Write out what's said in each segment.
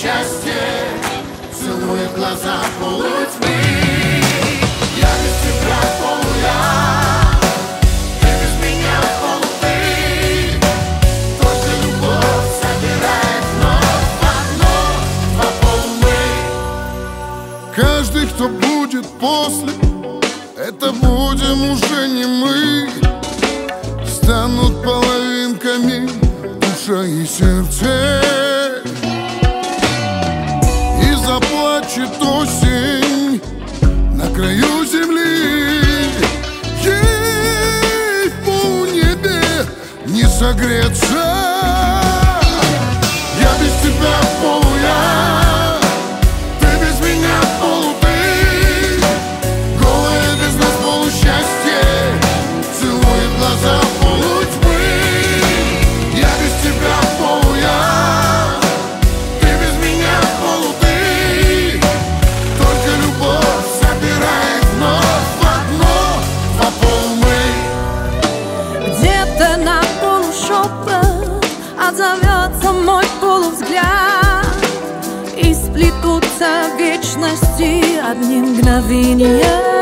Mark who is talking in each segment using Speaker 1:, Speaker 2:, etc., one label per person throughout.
Speaker 1: счастье целует глаза полутьмы. Я без тебя полуя, ты без меня полуты. Только любовь собирает вновь в одно, два полумы.
Speaker 2: Каждый, кто будет после, это будем уже не мы. Станут половинками душа и сердце. И заплачет осень на краю земли. Ей в полнебе не согреться. Я без тебя полуя, ты без меня полуты. Голые без нас полусчастье целует глаза полутьмы. Я без тебя полуя, ты без меня полуты. Только любовь собирает вновь в одно, два полумы.
Speaker 3: Где-то на полушепот отзовется мой полувзгляд, и сплетутся вечности одним мгновением.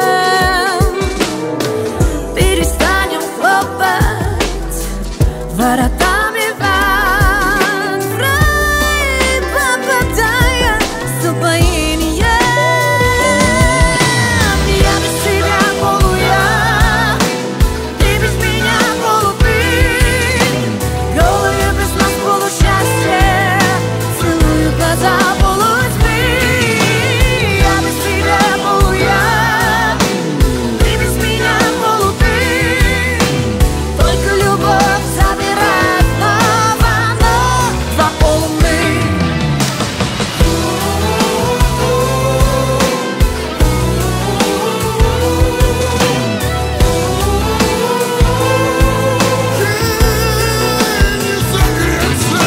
Speaker 3: Перестанем хлопать воротами врат, в рай попадая с упоением. Я без тебя полуя, ты без меня полуты. Голые без нас полусчастье целуют глаза полутьмы. Я без тебя полуя, ты без меня полуты. Только любовь собирает снова два полумы.
Speaker 2: Не согреться.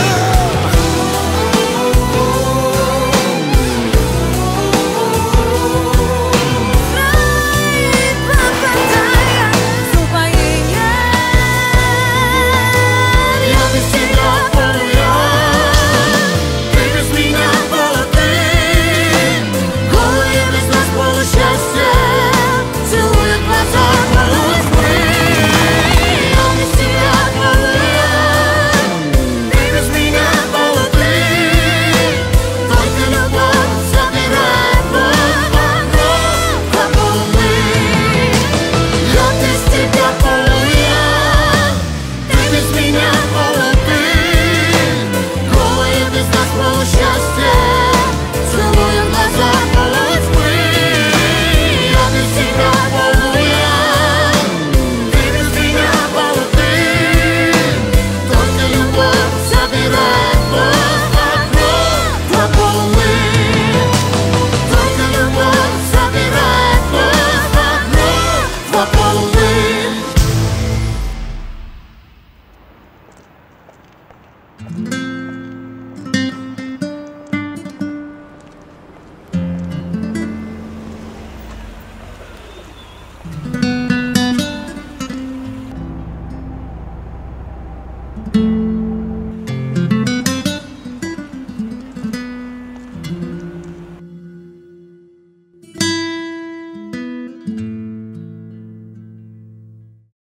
Speaker 3: Рай попадая с упоением.
Speaker 1: Я без тебя полуя, ты без меня полуты. Голые без нас полусчастье целует глаза полутьмы. Я без тебя полуя, ты без меня полуты. Только любовь собирает вновь в одно, два полумы. Я без тебя полуя, ты без меня полуты. Голые без нас полусчастье целуем глаза полутьмы. Я без тебя полуя, ты без меня полуты. Только любовь собирает вновь в одно, два полумы. Только любовь собирает вновь в одно, два полумы.
Speaker 2: Thank